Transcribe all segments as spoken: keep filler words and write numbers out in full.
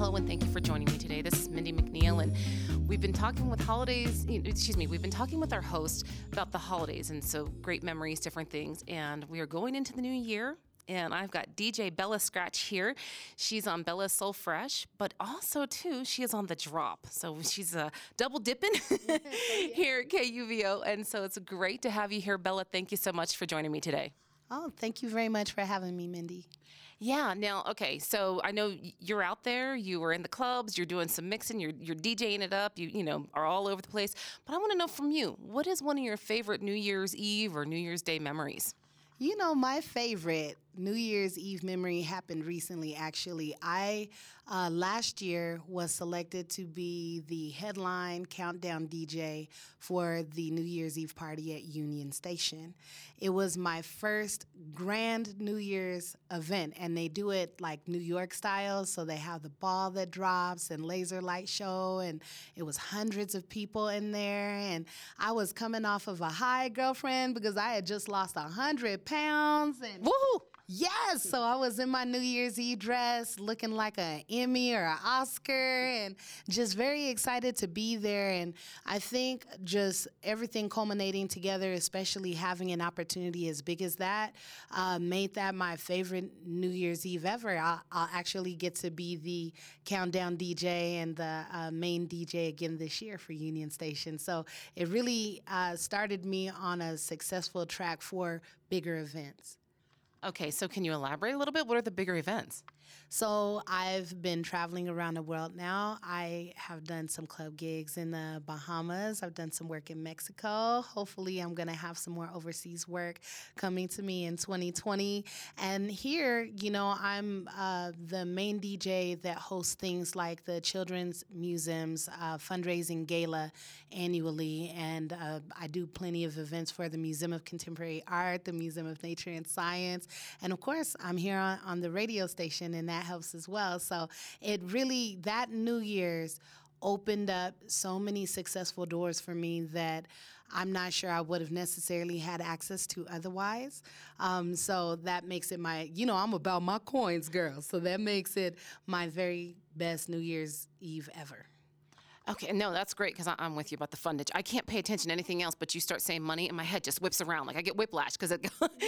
Hello, and thank you for joining me today. This is Mindy McNeil, and we've been talking with holidays, excuse me, we've been talking with our host about the holidays, and so great memories, different things, and we are going into the new year, and I've got D J Bella Scratch here. She's on Bella Soul Fresh, but also, too, she is on The Drop, so she's uh, double dipping here at K U V O, and so it's great to have you here, Bella. Thank you so much for joining me today. Oh, thank you very much for having me, Mindy. Yeah. Now, okay. So I know you're out there. You were in the clubs. You're doing some mixing. You're you're DJing it up. You you know are all over the place. But I want to know from you, what is one of your favorite New Year's Eve or New Year's Day memories? You know, my favorite New Year's Eve memory happened recently, actually. I, uh, last year, was selected to be the headline countdown D J for the New Year's Eve party at Union Station. It was my first grand New Year's event, and they do it like New York style, so they have the ball that drops and laser light show, and it was hundreds of people in there, and I was coming off of a high, girlfriend, because I had just lost one hundred pounds. And woohoo! Yes, so I was in my New Year's Eve dress looking like an Emmy or an Oscar and just very excited to be there. And I think just everything culminating together, especially having an opportunity as big as that, uh, made that my favorite New Year's Eve ever. I'll, I'll actually get to be the countdown D J and the uh, main D J again this year for Union Station. So it really uh, started me on a successful track for bigger events. Okay, so can you elaborate a little bit? What are the bigger events? So I've been traveling around the world now. I have done some club gigs in the Bahamas. I've done some work in Mexico. Hopefully I'm going to have some more overseas work coming to me in twenty twenty. And here, you know, I'm uh, the main D J that hosts things like the Children's Museum's uh, fundraising gala annually. And uh, I do plenty of events for the Museum of Contemporary Art, the Museum of Nature and Science. And of course, I'm here on, on the radio station, and that helps as well. So it really, that New Year's opened up so many successful doors for me that I'm not sure I would have necessarily had access to otherwise. Um, so that makes it my, you know, I'm about my coins, girl. So that makes it my very best New Year's Eve ever. Okay, no, that's great because I'm with you about the fundage. I can't pay attention to anything else, but you start saying money and my head just whips around. Like I get whiplash because it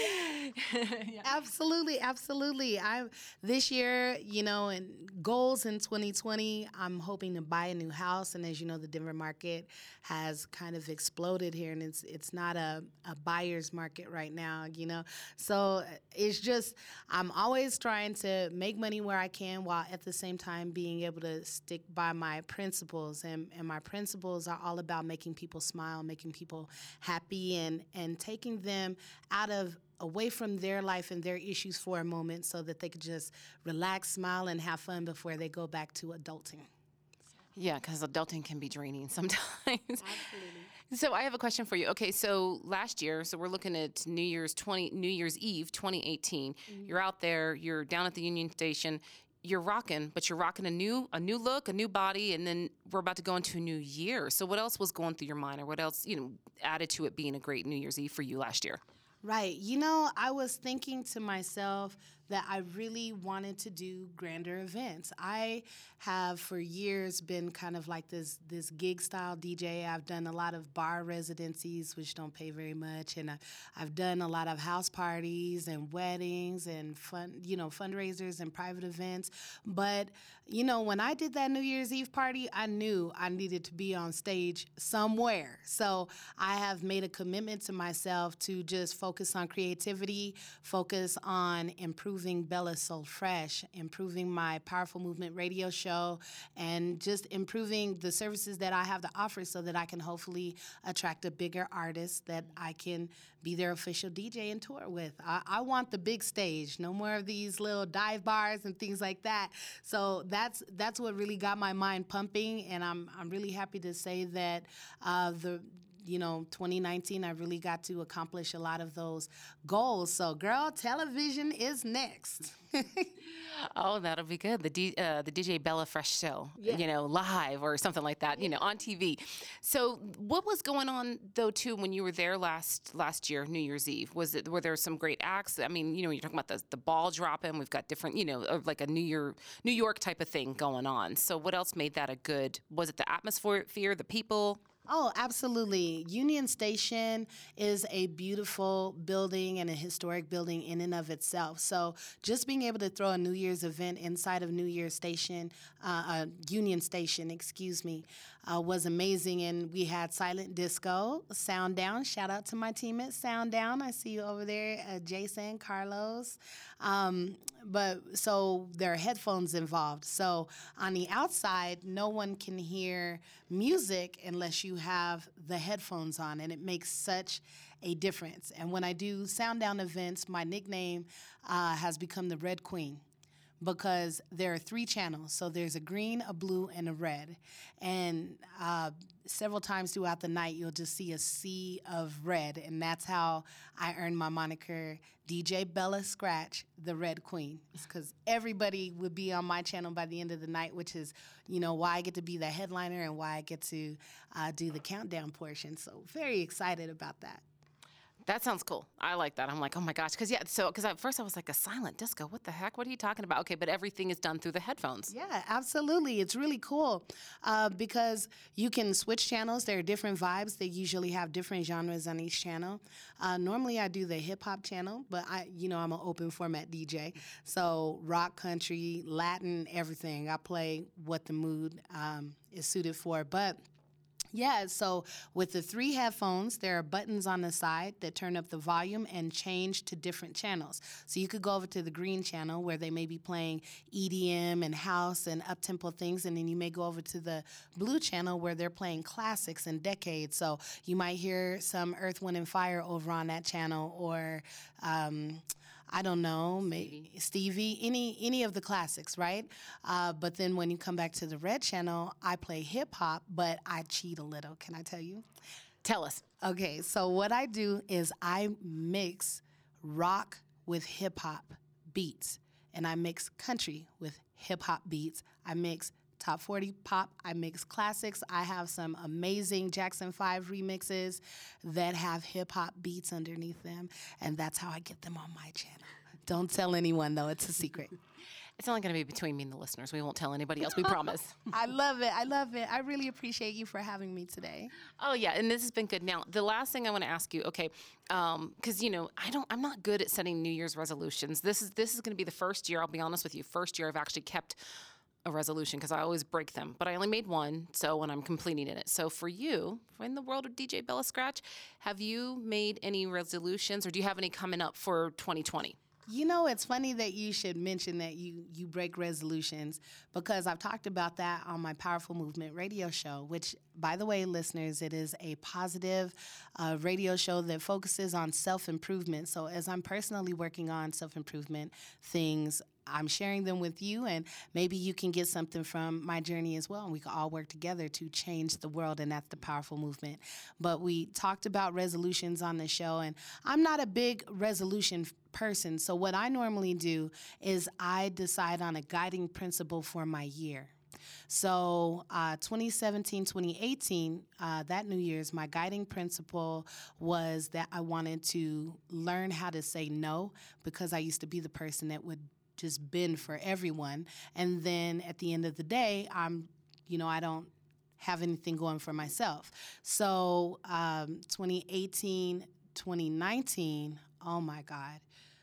yeah. Absolutely, absolutely. I this year, you know, and goals in twenty twenty, I'm hoping to buy a new house. And as you know, the Denver market has kind of exploded here, and it's it's not a, a buyer's market right now, you know. So it's just, I'm always trying to make money where I can while at the same time being able to stick by my principles. And, and my principles are all about making people smile, making people happy, and, and taking them out of away from their life and their issues for a moment so that they could just relax, smile, and have fun before they go back to adulting. Yeah, because adulting can be draining sometimes. Absolutely. So I have a question for you. Okay, so last year, so we're looking at New Year's twenty New Year's Eve twenty eighteen. Mm-hmm. You're out there, you're down at the Union Station. You're rocking, but you're rocking a new a new look, a new body, and then we're about to go into a new year. So what else was going through your mind, or what else, you know, added to it being a great New Year's Eve for you last year? Right. You know, I was thinking to myself that I really wanted to do grander events. I have for years been kind of like this this gig style D J. I've done a lot of bar residencies, which don't pay very much, and I, I've done a lot of house parties and weddings and fun, you know, fundraisers and private events. But you know, when I did that New Year's Eve party, I knew I needed to be on stage somewhere. So I have made a commitment to myself to just focus on creativity, focus on improving Bella Soul Fresh, improving my Powerful Movement radio show, and just improving the services that I have to offer so that I can hopefully attract a bigger artist that I can be their official D J and tour with. I, I want the big stage, no more of these little dive bars and things like that. So that's that's what really got my mind pumping, and I'm I'm really happy to say that uh, the you know, twenty nineteen, I really got to accomplish a lot of those goals. So, girl, television is next. Oh, that'll be good. The D, uh, the D J Bella Fresh Show, Yeah. you know, live or something like that, you know, on T V. So, what was going on though too when you were there last last year, New Year's Eve? Was it were there some great acts? I mean, you know, you're talking about the the ball dropping. We've got different, you know, uh, like a New Year New York type of thing going on. So, what else made that a good? Was it the atmosphere, the people? Oh, absolutely. Union Station is a beautiful building and a historic building in and of itself. So just being able to throw a New Year's event inside of New Year's Station, uh, uh, Union Station, excuse me, uh, was amazing. And we had silent disco, Sound Down. Shout out to my team at Sound Down. I see you over there, uh, Jason, Carlos. Um, but so there are headphones involved. So on the outside, no one can hear music unless you have the headphones on, and it makes such a difference. And when I do Sound Down events, my nickname uh, has become the Red Queen, because there are three channels. So there's a green, a blue, and a red. And uh, several times throughout the night, you'll just see a sea of red. And that's how I earned my moniker, D J Bella Scratch, the Red Queen. It's because everybody would be on my channel by the end of the night, which is, you know, why I get to be the headliner and why I get to uh, do the countdown portion. So very excited about that. That sounds cool. I like that. I'm like, oh my gosh. Because, yeah, so, because at first I was like, a silent disco? What the heck? What are you talking about? Okay, but everything is done through the headphones. Yeah, absolutely. It's really cool uh, because you can switch channels. There are different vibes. They usually have different genres on each channel. Uh, normally I do the hip hop channel, but I, you know, I'm an open format D J. So rock, country, Latin, everything. I play what the mood um, is suited for. But yeah, so with the three headphones, there are buttons on the side that turn up the volume and change to different channels. So you could go over to the green channel where they may be playing E D M and house and up-tempo things, and then you may go over to the blue channel where they're playing classics and decades. So you might hear some Earth, Wind, and Fire over on that channel, or um, I don't know, maybe Stevie, any any of the classics, right? Uh, but then when you come back to the red channel, I play hip hop, but I cheat a little. Can I tell you? Tell us. Okay, so what I do is I mix rock with hip hop beats, and I mix country with hip hop beats. I mix top forty pop. I mix classics. I have some amazing Jackson five remixes that have hip hop beats underneath them, and that's how I get them on my channel. Don't tell anyone, though. It's a secret. It's only going to be between me and the listeners. We won't tell anybody else. We promise. I love it. I love it. I really appreciate you for having me today. Oh yeah, and this has been good. Now, the last thing I want to ask you, okay, because um, you know I don't, I'm not good at setting New Year's resolutions. This is this is going to be the first year. I'll be honest with you. First year I've actually kept a resolution, because I always break them, but I only made one, so when I'm completing it. So for you, in the world of D J Bella Scratch, have you made any resolutions, or do you have any coming up for twenty twenty? You know, it's funny that you should mention that you, you break resolutions, because I've talked about that on my Powerful Movement radio show, which, by the way, listeners, it is a positive uh, radio show that focuses on self-improvement. So as I'm personally working on self-improvement things, I'm sharing them with you, and maybe you can get something from my journey as well, and we can all work together to change the world, and that's the Powerful Movement. But we talked about resolutions on the show, and I'm not a big resolution person, so what I normally do is I decide on a guiding principle for my year. So uh, twenty seventeen, twenty eighteen, uh, that New Year's, my guiding principle was that I wanted to learn how to say no, because I used to be the person that would just bend for everyone. And then at the end of the day, I'm, you know, I don't have anything going for myself. So um, twenty eighteen, twenty nineteen, oh my God.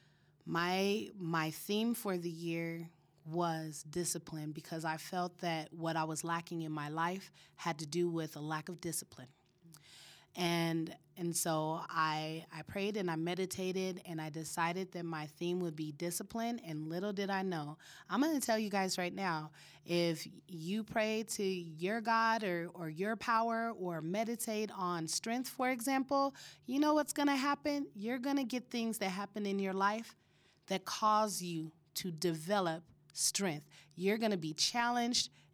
My, my theme for the year was discipline, because I felt that what I was lacking in my life had to do with a lack of discipline. And and so I I prayed and I meditated, and I decided that my theme would be discipline, and little did I know. I'm going to tell you guys right now, if you pray to your God or, or your power, or meditate on strength, for example, you know what's going to happen? You're going to get things that happen in your life that cause you to develop strength. You're going to be challenged,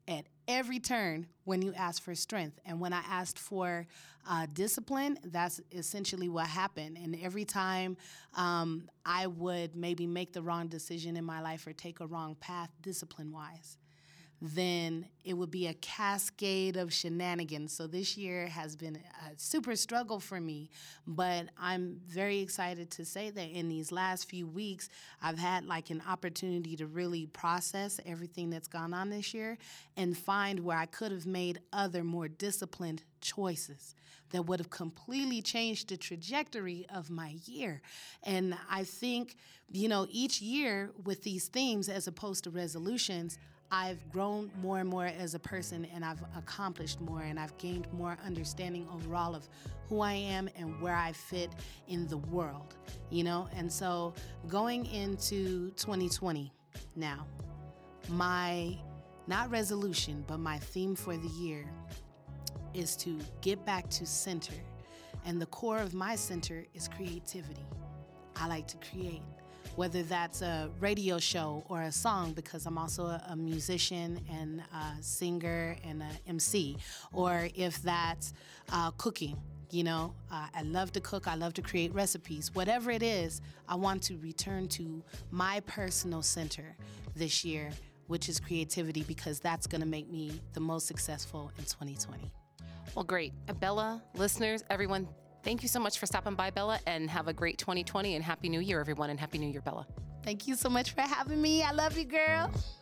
at every turn when you ask for strength. And when I asked for uh, discipline, that's essentially what happened. And every time um, I would maybe make the wrong decision in my life or take a wrong path discipline-wise, then it would be a cascade of shenanigans. So this year has been a super struggle for me, but I'm very excited to say that in these last few weeks, I've had like an opportunity to really process everything that's gone on this year and find where I could have made other more disciplined choices that would have completely changed the trajectory of my year. And I think, you know, each year with these themes as opposed to resolutions, I've grown more and more as a person, and I've accomplished more, and I've gained more understanding overall of who I am and where I fit in the world, you know? And so going into twenty twenty now, my, not resolution, but my theme for the year is to get back to center. And the core of my center is creativity. I like to create. Whether that's a radio show or a song, because I'm also a, a musician and a singer and an M C, or if that's uh, cooking, you know, uh, I love to cook, I love to create recipes. Whatever it is, I want to return to my personal center this year, which is creativity, because that's going to make me the most successful in twenty twenty. Well, great. Bella, listeners, everyone, thank you so much for stopping by, Bella, and have a great twenty twenty and Happy New Year, everyone, and Happy New Year, Bella. Thank you so much for having me. I love you, girl.